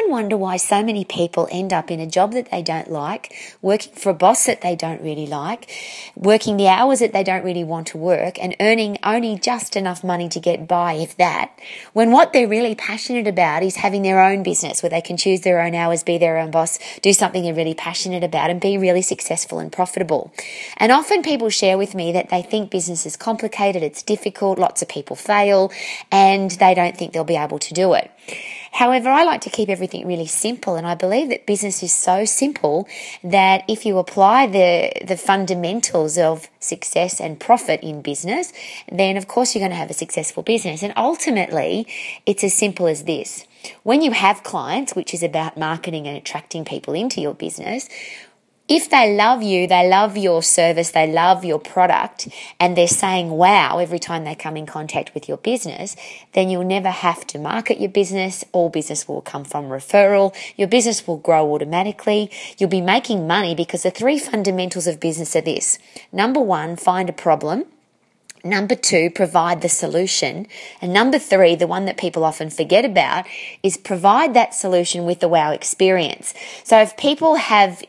often wonder why so many people end up in a job that they don't like, working for a boss that they don't really like, working the hours that they don't really want to work, and earning only just enough money to get by, if that, when what they're really passionate about is having their own business where they can choose their own hours, be their own boss, do something they're really passionate about, and be really successful and profitable. And often people share with me that they think business is complicated, it's difficult, lots of people fail, and they don't think they'll be able to do it. However, I like to keep everything really simple, and I believe that business is so simple that if you apply the fundamentals of success and profit in business, then of course you're going to have a successful business. And ultimately, it's as simple as this. When you have clients, which is about marketing and attracting people into your business, if they love you, they love your service, they love your product, and they're saying wow every time they come in contact with your business, then you'll never have to market your business. All business will come from referral. Your business will grow automatically. You'll be making money because the three fundamentals of business are this. Number one, find a problem. Number two, provide the solution. And number three, the one that people often forget about, is provide that solution with the wow experience. So if people have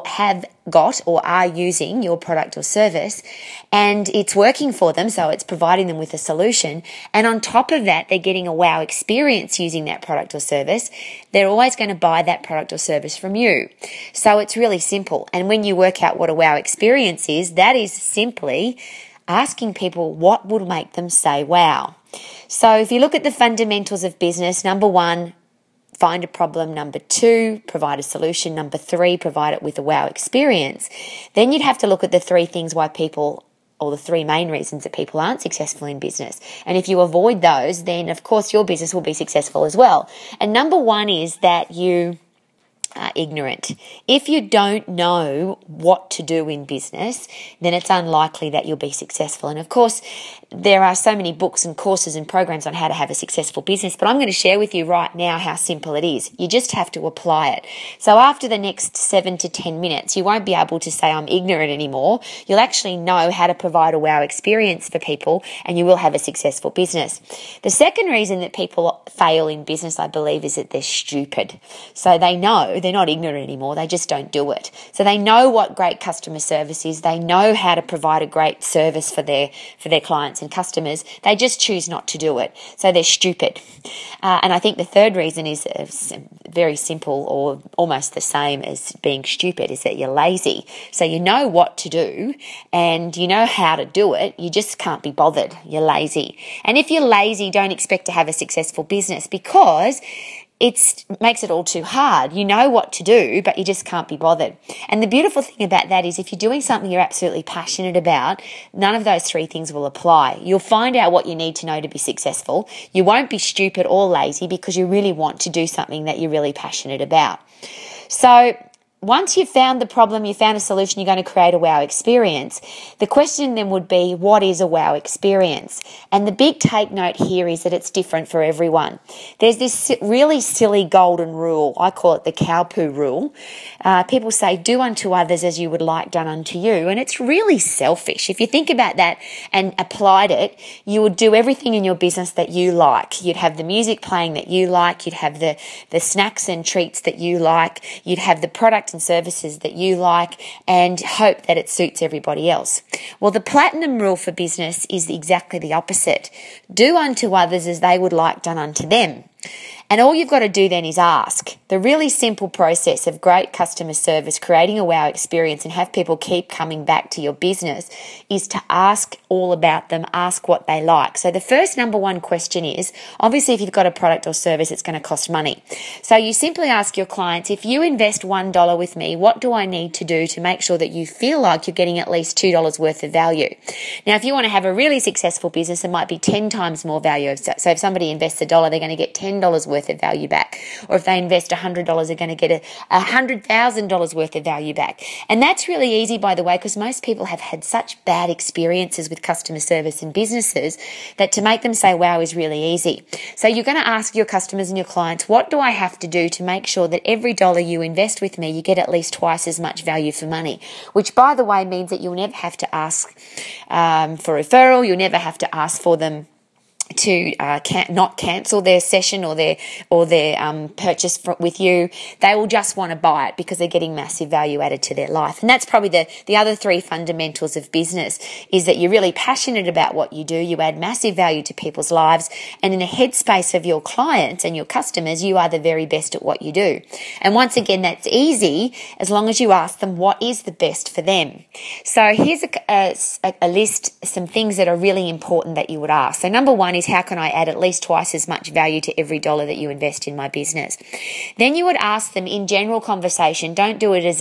got or are using your product or service and it's working for them, so it's providing them with a solution, and on top of that, they're getting a wow experience using that product or service, they're always going to buy that product or service from you. So it's really simple. And when you work out what a wow experience is, that is simply asking people what would make them say wow. So if you look at the fundamentals of business, number one, find a problem. Number two, provide a solution. Number three, provide it with a wow experience. Then you'd have to look at the three things why people, or the three main reasons that people aren't successful in business. And if you avoid those, then of course your business will be successful as well. And number one is that you are ignorant. If you don't know what to do in business, then it's unlikely that you'll be successful. And of course, there are so many books and courses and programs on how to have a successful business, but I'm going to share with you right now how simple it is. You just have to apply it. So after the next 7 to 10 minutes, you won't be able to say I'm ignorant anymore. You'll actually know how to provide a wow experience for people, and you will have a successful business. The second reason that people fail in business, I believe, is that they're stupid. So they know they're not ignorant anymore. They just don't do it. So they know what great customer service is. They know how to provide a great service for their clients and customers. They just choose not to do it. So they're stupid. And I think the third reason is very simple, or almost the same as being stupid, is that you're lazy. So you know what to do and you know how to do it. You just can't be bothered. You're lazy. And if you're lazy, don't expect to have a successful business, because it makes it all too hard. You know what to do, but you just can't be bothered. And the beautiful thing about that is if you're doing something you're absolutely passionate about, none of those three things will apply. You'll find out what you need to know to be successful. You won't be stupid or lazy because you really want to do something that you're really passionate about. So once you've found the problem, you found a solution, you're going to create a wow experience. The question then would be, what is a wow experience? And the big take note here is that it's different for everyone. There's this really silly golden rule. I call it the cow poo rule. People say, do unto others as you would like done unto you. And it's really selfish. If you think about that and applied it, you would do everything in your business that you like. You'd have the music playing that you like. You'd have the snacks and treats that you like. You'd have the product and services that you like, and hope that it suits everybody else. Well, the platinum rule for business is exactly the opposite. Do unto others as they would like done unto them. And all you've got to do then is ask. The really simple process of great customer service, creating a wow experience and have people keep coming back to your business, is to ask all about them, ask what they like. So the first number one question is, obviously if you've got a product or service, it's going to cost money. So you simply ask your clients, if you invest $1 with me, what do I need to do to make sure that you feel like you're getting at least $2 worth of value? Now, if you want to have a really successful business, it might be 10 times more value. So if somebody invests $1, they're going to get $10 worth of value back. Or if they invest $100, they're going to get $100,000 worth of value back. And that's really easy, by the way, because most people have had such bad experiences with customer service and businesses that to make them say wow is really easy. So you're going to ask your customers and your clients, what do I have to do to make sure that every dollar you invest with me, you get at least twice as much value for money? Which, by the way, means that you'll never have to ask for referral. You'll never have to ask for them not cancel their session or their purchase with you. They will just want to buy it because they're getting massive value added to their life. And that's probably the other three fundamentals of business, is that you're really passionate about what you do. You add massive value to people's lives, and in the headspace of your clients and your customers, you are the very best at what you do. And once again, that's easy as long as you ask them what is the best for them. So here's a list, some things that are really important that you would ask. So number one is, how can I add at least twice as much value to every dollar that you invest in my business? Then you would ask them in general conversation. Don't do it as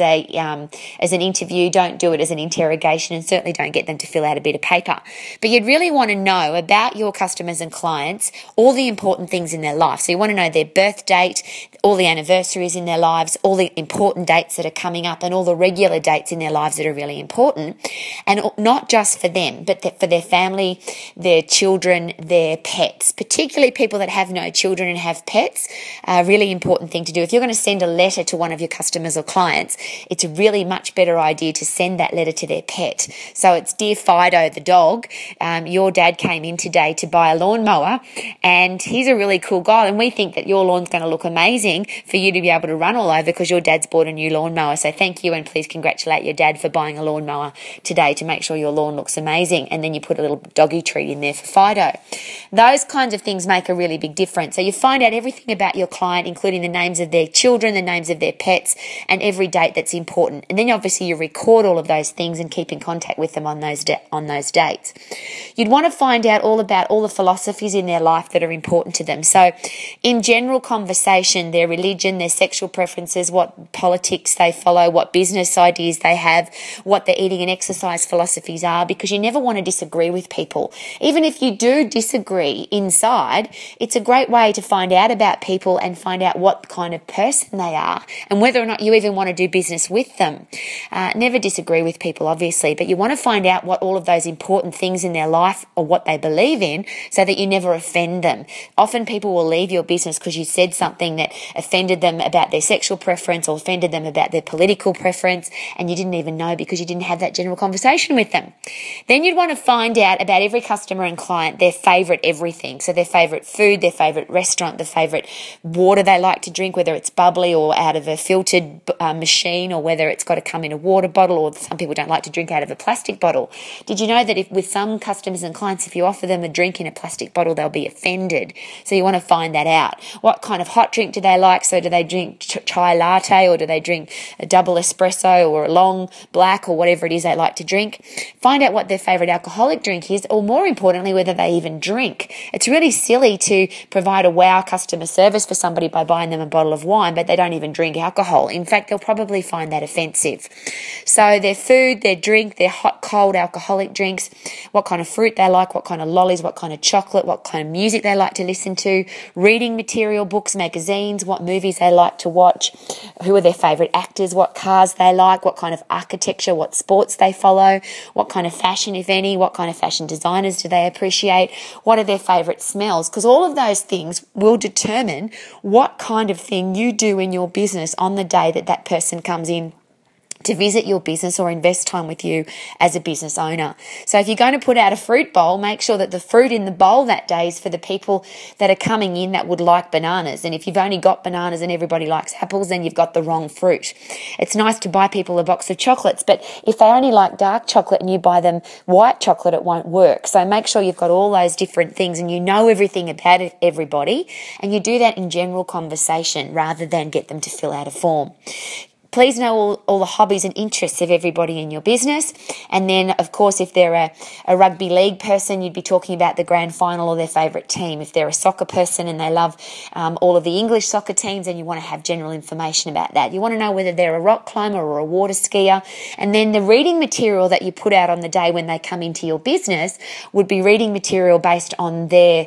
an interview. Don't do it as an interrogation, and certainly don't get them to fill out a bit of paper. But you'd really want to know about your customers and clients all the important things in their life. So you want to know their birth date, all the anniversaries in their lives, all the important dates that are coming up, and all the regular dates in their lives that are really important. And not just for them, but for their family, their children, their pets, particularly people that have no children and have pets. A really important thing to do. If you're going to send a letter to one of your customers or clients, it's a really much better idea to send that letter to their pet. So it's, dear Fido the dog, your dad came in today to buy a lawnmower, and he's a really cool guy, and we think that your lawn's going to look amazing for you to be able to run all over because your dad's bought a new lawnmower. So thank you, and please congratulate your dad for buying a lawnmower today to make sure your lawn looks amazing. And then you put a little doggy treat in there for Fido. Those kinds of things make a really big difference. So you find out everything about your client, including the names of their children, the names of their pets, and every date that's important. And then obviously you record all of those things and keep in contact with them on those dates. You'd want to find out all about all the philosophies in their life that are important to them. So in general conversation, their religion, their sexual preferences, what politics they follow, what business ideas they have, what their eating and exercise philosophies are, because you never want to disagree with people. Even if you do disagree inside, it's a great way to find out about people and find out what kind of person they are and whether or not you even want to do business with them. Never disagree with people, obviously, but you want to find out what all of those important things in their life or what they believe in so that you never offend them. Often people will leave your business because you said something that offended them about their sexual preference or offended them about their political preference, and you didn't even know because you didn't have that general conversation with them. Then you'd want to find out about every customer and client, their favourite everything. So their favourite food, their favourite restaurant, the favourite water they like to drink, whether it's bubbly or out of a filtered machine, or whether it's got to come in a water bottle, or some people don't like to drink out of a plastic bottle. Did you know that if with some customers and clients, if you offer them a drink in a plastic bottle, they'll be offended? So you want to find that out. What kind of hot drink do they like? So do they drink chai latte, or do they drink a double espresso or a long black, or whatever it is they like to drink? Find out what their favourite alcoholic drink is, or more importantly, whether they even drink. It's really silly to provide a wow customer service for somebody by buying them a bottle of wine, but they don't even drink alcohol. In fact, they'll probably find that offensive. So their food, their drink, their hot, cold alcoholic drinks, what kind of fruit they like, what kind of lollies, what kind of chocolate, what kind of music they like to listen to, reading material, books, magazines, what movies they like to watch, who are their favourite actors, what cars they like, what kind of architecture, what sports they follow, what kind of fashion, if any, what kind of fashion designers do they appreciate, what are their favourite smells, because all of those things will determine what kind of thing you do in your business on the day that that person comes in to visit your business or invest time with you as a business owner. So if you're going to put out a fruit bowl, make sure that the fruit in the bowl that day is for the people that are coming in that would like bananas. And if you've only got bananas and everybody likes apples, then you've got the wrong fruit. It's nice to buy people a box of chocolates, but if they only like dark chocolate and you buy them white chocolate, it won't work. So make sure you've got all those different things and you know everything about everybody, and you do that in general conversation rather than get them to fill out a form. Please know all the hobbies and interests of everybody in your business. And then, of course, if they're a rugby league person, you'd be talking about the grand final or their favourite team. If they're a soccer person and they love all of the English soccer teams, then you want to have general information about that. You want to know whether they're a rock climber or a water skier. And then the reading material that you put out on the day when they come into your business would be reading material based on their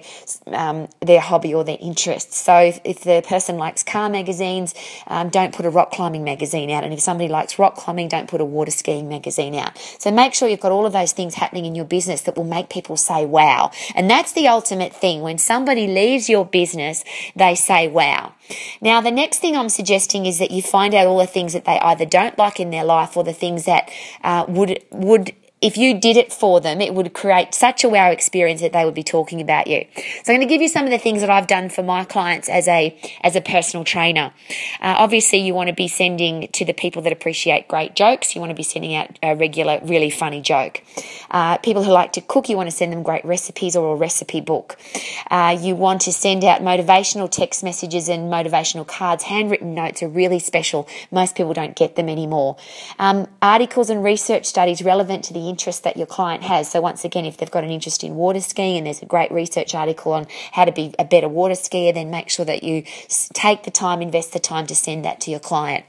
hobby or their interests. So if the person likes car magazines, don't put a rock climbing magazine out, and if somebody likes rock climbing, don't put a water skiing magazine out. So make sure you've got all of those things happening in your business that will make people say wow. And that's the ultimate thing. When somebody leaves your business, they say wow. Now, the next thing I'm suggesting is that you find out all the things that they either don't like in their life or the things that would if you did it for them, it would create such a wow experience that they would be talking about you. So I'm going to give you some of the things that I've done for my clients as a personal trainer. Obviously, you want to be sending to the people that appreciate great jokes. You want to be sending out a regular, really funny joke. People who like to cook, you want to send them great recipes or a recipe book. You want to send out motivational text messages and motivational cards. Handwritten notes are really special. Most people don't get them anymore. Articles and research studies relevant to the interest that your client has. So once again, if they've got an interest in water skiing and there's a great research article on how to be a better water skier, then make sure that you take the time, invest the time to send that to your client.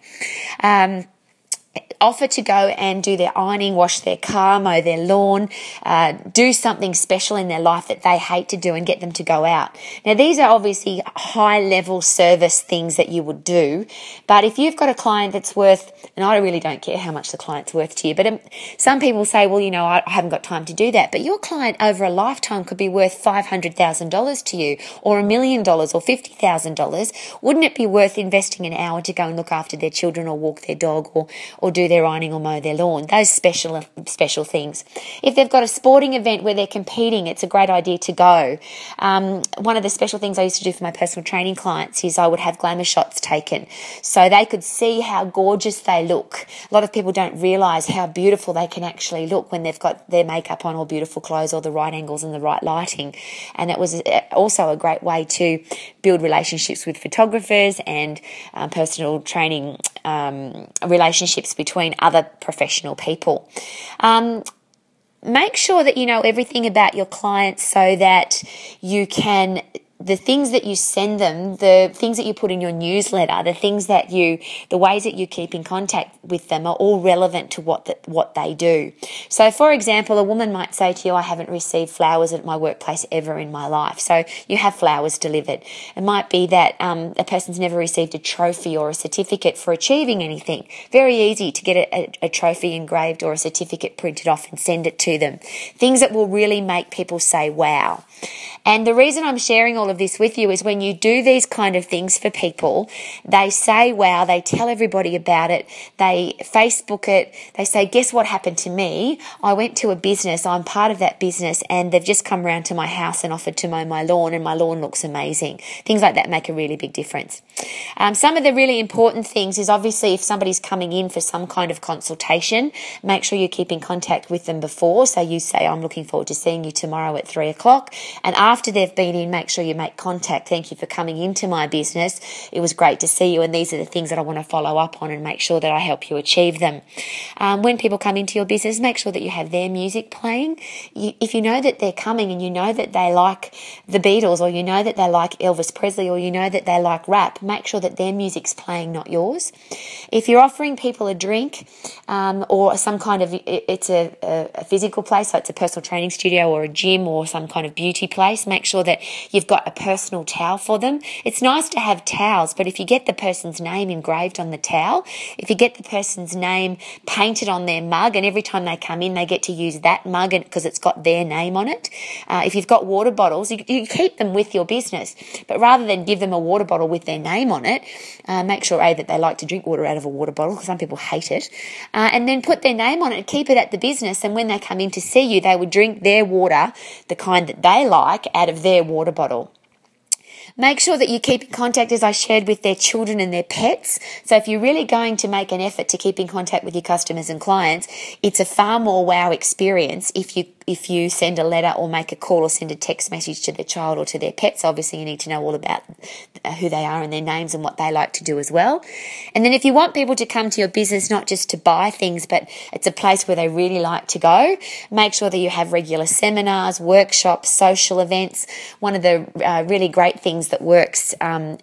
Offer to go and do their ironing, wash their car, mow their lawn, do something special in their life that they hate to do and get them to go out. Now, these are obviously high-level service things that you would do, but if you've got a client that's worth, and I really don't care how much the client's worth to you, but some people say, well, I haven't got time to do that, but your client over a lifetime could be worth $500,000 to you, or $1 million, or $50,000. Wouldn't it be worth investing an hour to go and look after their children or walk their dog or do their ironing or mow their lawn? Those special things. If they've got a sporting event where they're competing, it's a great idea to go. One of the special things I used to do for my personal training clients is I would have glamour shots taken so they could see how gorgeous they look. A lot of people don't realise how beautiful they can actually look when they've got their makeup on or beautiful clothes or the right angles and the right lighting. And it was also a great way to build relationships with photographers and personal training relationships between other professional people. Make sure that you know everything about your clients so that you can, the things that you send them, the things that you put in your newsletter, the ways that you keep in contact with them are all relevant to what they do. So, for example, a woman might say to you, I haven't received flowers at my workplace ever in my life. So you have flowers delivered. It might be that a person's never received a trophy or a certificate for achieving anything. Very easy to get a trophy engraved or a certificate printed off and send it to them. Things that will really make people say, wow. And the reason I'm sharing all of this with you is when you do these kind of things for people, they say, wow, they tell everybody about it, they Facebook it, they say, guess what happened to me? I went to a business, I'm part of that business, and they've just come round to my house and offered to mow my lawn, and my lawn looks amazing. Things like that make a really big difference. Some of the really important things is obviously if somebody's coming in for some kind of consultation, make sure you keep in contact with them before. So you say, I'm looking forward to seeing you tomorrow at 3:00. And after they've been in, make sure you make contact. Thank you for coming into my business. It was great to see you, and these are the things that I want to follow up on and make sure that I help you achieve them. When people come into your business, make sure that you have their music playing. If you know that they're coming and you know that they like the Beatles, or you know that they like Elvis Presley, or you know that they like rap, make sure that their music's playing, not yours. If you're offering people a drink or some kind of, it's a physical place, so it's a personal training studio or a gym or some kind of beauty place, make sure that you've got a personal towel for them. It's nice to have towels, but if you get the person's name engraved on the towel, if you get the person's name painted on their mug, and every time they come in, they get to use that mug because it's got their name on it. If you've got water bottles, you keep them with your business, but rather than give them a water bottle with their name on it, make sure, that they like to drink water out of a water bottle, because some people hate it, and then put their name on it and keep it at the business, and when they come in to see you, they would drink their water, the kind that they like, out of their water bottle. Make sure that you keep in contact, as I shared, with their children and their pets. So if you're really going to make an effort to keep in contact with your customers and clients, it's a far more wow experience if you send a letter or make a call or send a text message to the child or to their pets. Obviously, you need to know all about who they are and their names and what they like to do as well. And then if you want people to come to your business, not just to buy things, but it's a place where they really like to go, make sure that you have regular seminars, workshops, social events. One of the really great things that works,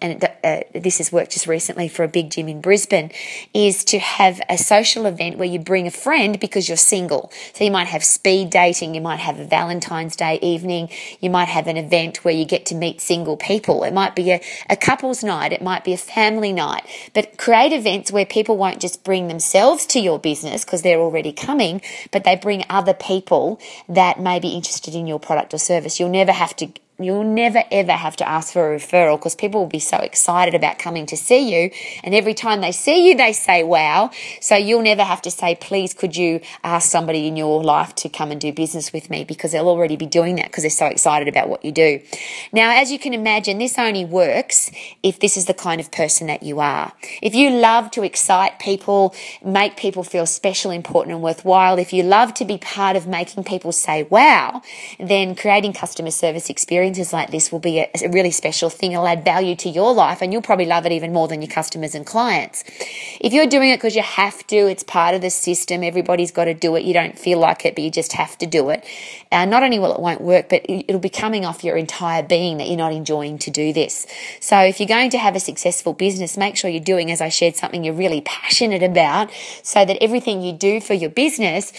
this has worked just recently for a big gym in Brisbane, is to have a social event where you bring a friend because you're single. So you might have speed dating, you might have a Valentine's Day evening, you might have an event where you get to meet single people. It might be a couple's night, it might be a family night, but create events where people won't just bring themselves to your business because they're already coming, but they bring other people that may be interested in your product or service. You'll never have to You'll never ever have to ask for a referral because people will be so excited about coming to see you. And every time they see you, they say, wow. So you'll never have to say, please, could you ask somebody in your life to come and do business with me, because they'll already be doing that because they're so excited about what you do. Now, as you can imagine, this only works if this is the kind of person that you are. If you love to excite people, make people feel special, important and worthwhile, if you love to be part of making people say, wow, then creating customer service experiences like this will be a really special thing. It'll add value to your life and you'll probably love it even more than your customers and clients. If you're doing it because you have to, it's part of the system, everybody's got to do it, you don't feel like it, but you just have to do it. Not only will it won't work, but it'll be coming off your entire being that you're not enjoying to do this. So if you're going to have a successful business, make sure you're doing, as I shared, something you're really passionate about, so that everything you do for your business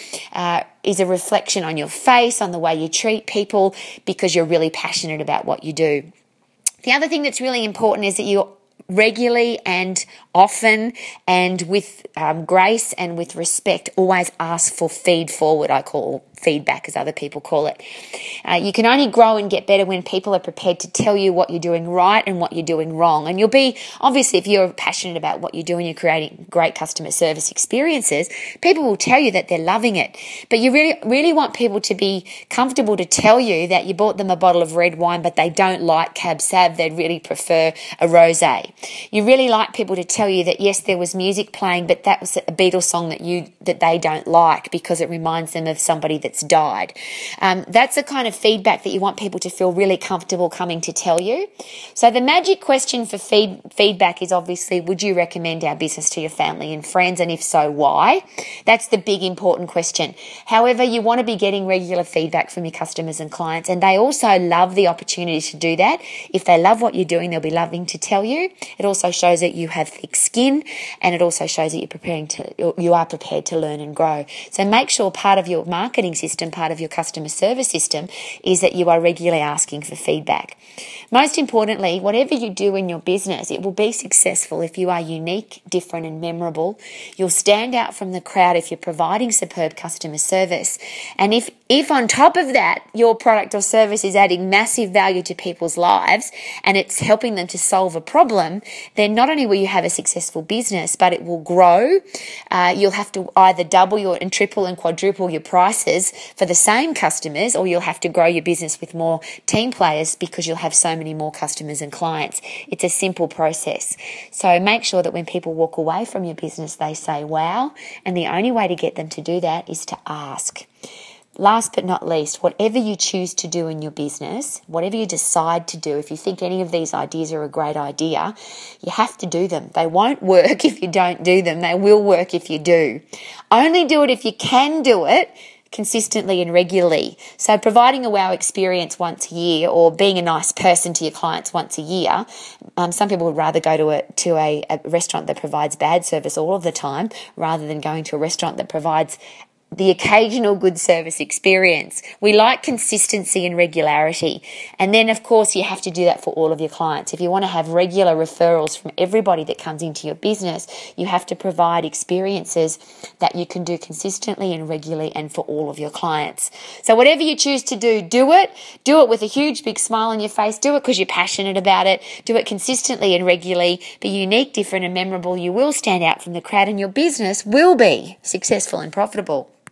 is a reflection on your face, on the way you treat people, because you're really passionate about what you do. The other thing that's really important is that you regularly and often and with grace and with respect always ask for feed forward, I call feedback as other people call it. You can only grow and get better when people are prepared to tell you what you're doing right and what you're doing wrong. And you'll be, obviously, if you're passionate about what you're doing, you're creating great customer service experiences, people will tell you that they're loving it. But you really want people to be comfortable to tell you that you bought them a bottle of red wine, but they don't like Cab Sav, they'd really prefer a rosé. You really like people to tell you that, yes, there was music playing, but that was a Beatles song that they don't like because it reminds them of somebody that's died. That's the kind of feedback that you want people to feel really comfortable coming to tell you. So the magic question for feedback is obviously, would you recommend our business to your family and friends? And if so, why? That's the big important question. However, you want to be getting regular feedback from your customers and clients, and they also love the opportunity to do that. If they love what you're doing, they'll be loving to tell you. It also shows that you have thick skin, and it also shows that you are prepared to learn and grow. So make sure part of your marketing system, part of your customer service system, is that you are regularly asking for feedback. Most importantly, whatever you do in your business, it will be successful if you are unique, different and memorable. You'll stand out from the crowd if you're providing superb customer service. And if on top of that, your product or service is adding massive value to people's lives and it's helping them to solve a problem, then not only will you have a successful business, but it will grow. You'll have to either double and triple and quadruple your prices for the same customers, or you'll have to grow your business with more team players because you'll have so many more customers and clients. It's a simple process. So make sure that when people walk away from your business, they say, wow. And the only way to get them to do that is to ask. Last but not least, whatever you choose to do in your business, whatever you decide to do, if you think any of these ideas are a great idea, you have to do them. They won't work if you don't do them. They will work if you do. Only do it if you can do it consistently and regularly. So providing a wow experience once a year, or being a nice person to your clients once a year. Some people would rather go to a restaurant that provides bad service all of the time rather than going to a restaurant that provides the occasional good service experience. We like consistency and regularity. And then, of course, you have to do that for all of your clients. If you want to have regular referrals from everybody that comes into your business, you have to provide experiences that you can do consistently and regularly and for all of your clients. So whatever you choose to do, do it. Do it with a huge, big smile on your face. Do it because you're passionate about it. Do it consistently and regularly. Be unique, different and memorable. You will stand out from the crowd and your business will be successful and profitable.